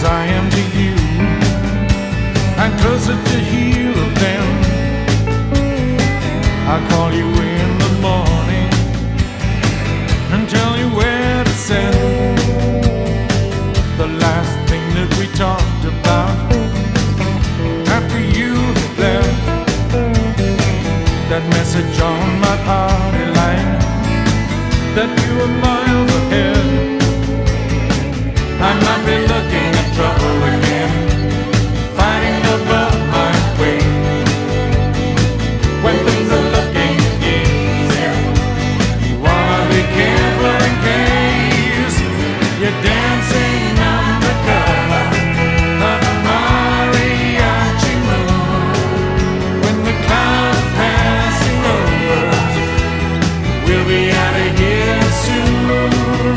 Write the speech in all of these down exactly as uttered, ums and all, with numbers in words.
I am to you. I'm closer to heal than I'll call you in the morning and tell you where to send the last thing that we talked about after you had left. That message on my party line that you were miles ahead. I might be looking at trouble again, fighting above my weight. When things are looking easy, you wanna be careful in case you're dancing undercover of a mariachi moon. When the clouds passing over, we'll be out of here soon.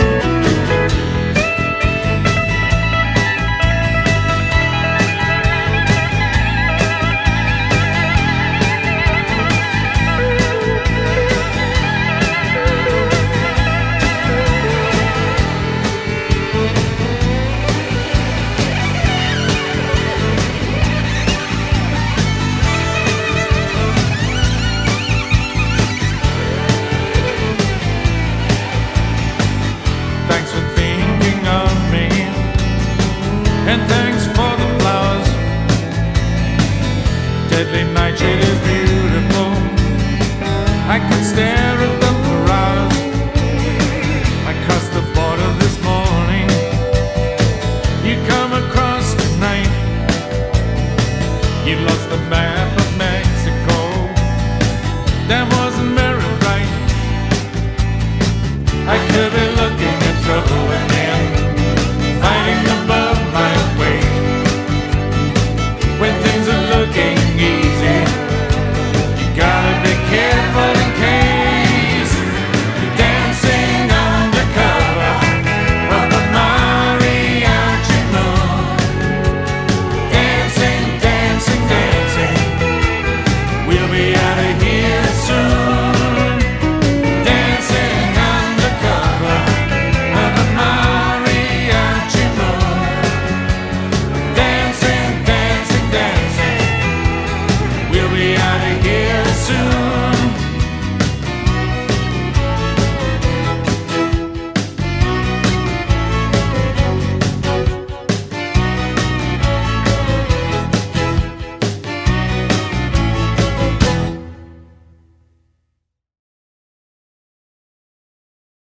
Thanks for thinking of me, and thanks for the flowers. Deadly nightshade is beautiful. I could stare